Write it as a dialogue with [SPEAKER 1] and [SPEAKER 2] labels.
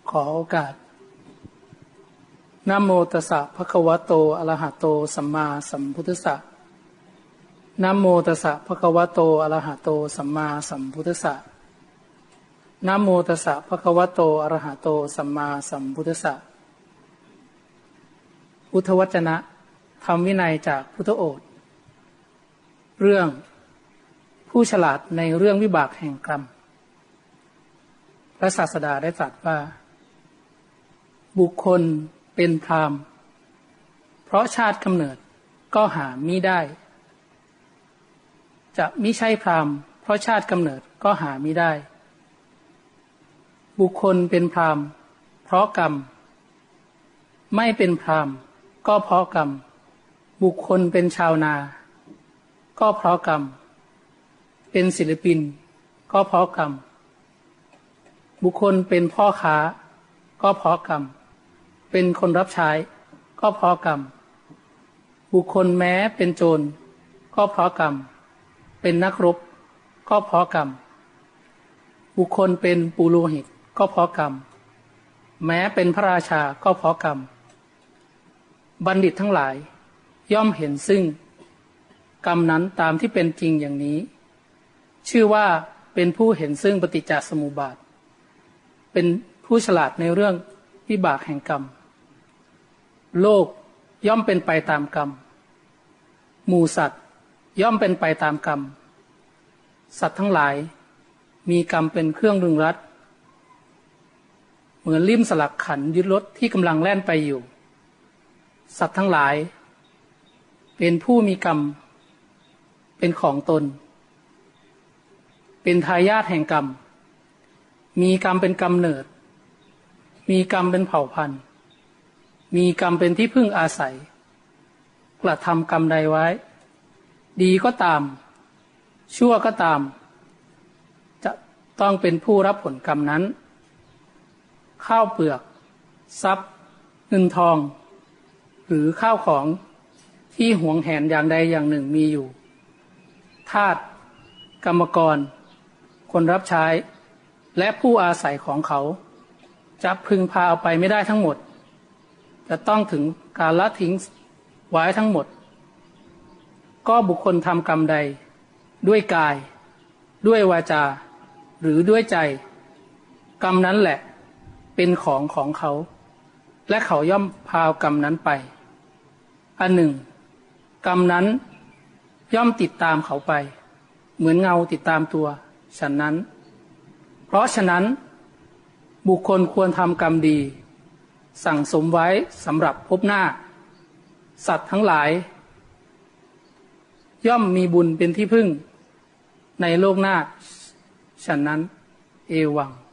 [SPEAKER 1] ขอโอกาสนะโมตัสสะภะคะวะโตอะระหะโตสัมมาสัมพุทธัสสะนะโมตัสสะภะคะวะโตอะระหะโตสัมมาสัมพุทธัสสะนะโมตัสสะภะคะวะโตอะระหะโตสัมมาสัมพุทธัสสะพุทธวจนะธรรมวินัยจากพุทธโอษฐ์เรื่องผู้ฉลาดในเรื่องวิบากแห่งกรรมพระศาสดาได้ตรัสว่าบุคคลเป็นพราหมณ์เพราะชาติกำเนิดก็หามิได้จะมิใช่พราหมณ์เพราะชาติกำเนิดก็หามิได้บุคคลเป็นพราหมณ์เพราะกรรมไม่เป็นพราหมณ์ก็เพราะกรรมบุคคลเป็นชาวนาก็เพราะกรรมเป็นศิลปินก็เพราะกรรมบุคคลเป็นพ่อค้าก็เพราะกรรมเป็นคนรับใช้ก็เพราะกรรมบุคคลแม้เป็นโจรก็เพราะกรรมเป็นนักรบก็เพราะกรรมบุคคลเป็นปุโรหิตก็เพราะกรรมแม้เป็นพระราชาก็เพราะกรรมบัณฑิตทั้งหลายย่อมเห็นซึ่งกรรมนั้นตามที่เป็นจริงอย่างนี้ชื่อว่าเป็นผู้เห็นซึ่งปฏิจจสมุปบาทเป็นผู้ฉลาดในเรื่องวิบากแห่งกรรมโลกย่อมเป็นไปตามกรรมหมู่สัตว์ย่อมเป็นไปตามกรรมสัตว์ทั้งหลายมีกรรมเป็นเครื่องรึงรัดเหมือนลิ่มสลักขันยึดรถที่กำลังแล่นไปอยู่สัตว์ทั้งหลายเป็นผู้มีกรรมเป็นของตนเป็นทายาทแห่งกรรมมีกรรมเป็นกำเนิดมีกรรมเป็นเผ่าพันธุ์มีกรรมเป็นที่พึ่งอาศัยกระทำกรรมใดไว้ดีก็ตามชั่วก็ตามจะต้องเป็นผู้รับผลกรรมนั้นข้าวเปลือกทรัพย์เงินทองหรือข้าวของที่หวงแหนอย่างใดอย่างหนึ่งมีอยู่ทาสกรรมกรคนรับใช้และผู้อาศัยของเขาจะพึงพาเอาไปไม่ได้ทั้งหมดจะต้องถึงการละทิ้งไว้ทั้งหมดก็บุคคลทำกรรมใดด้วยกายด้วยวาจาหรือด้วยใจกรรมนั้นแหละเป็นของเขาและเขาย่อมพากรรมนั้นไปอันหนึ่งกรรมนั้นย่อมติดตามเขาไปเหมือนเงาติดตามตัวฉะนั้นเพราะฉะนั้นบุคคลควรทำกรรมดีสั่งสมไว้สำหรับพบหน้าสัตว์ทั้งหลายย่อมมีบุญเป็นที่พึ่งในโลกหน้าฉะนั้นเอวัง